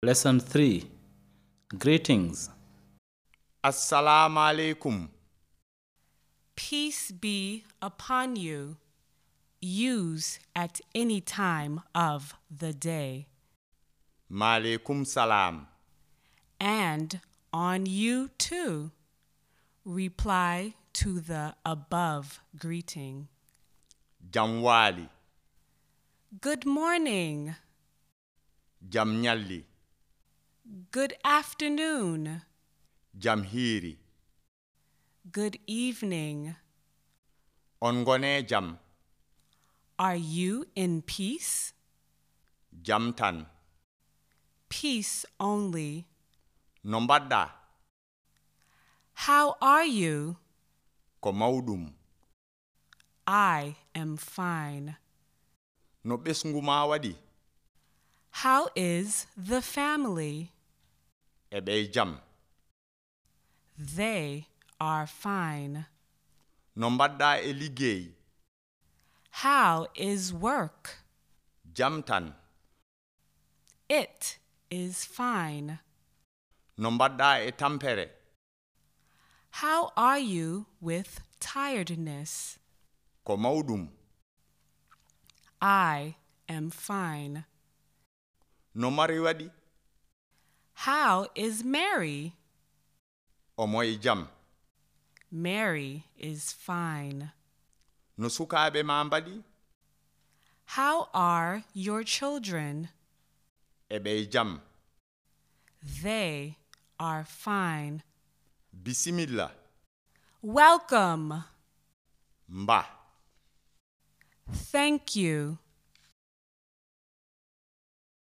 Lesson 3. Greetings. Assalamu alaikum. Peace be upon you. Use at any time of the day. Maalaikum salam. And on you too. Reply to the above greeting. Jamwali. Good morning. Jamnyalli. Good afternoon. Jamhiri. Good evening. Ongone jam. Are you in peace? Jamtan. Peace only. Nombadda. How are you? Ko mawɗum. I am fine. No ɓesngu ma waɗi. How is the family? Eɓe jam. They are fine. No mbaɗɗa e liggey. How is work? Jamtan. It is fine. No mbaɗɗa e tampere. How are you with tiredness? Ko mawɗum. I am fine. No mari waɗi. How is Mary? Omo e jam. Mary is fine. No sukaaɓe ma mbaɗi. How are your children? Eɓe jam. They are fine. Bisimilla. Welcome. Mba. Thank you.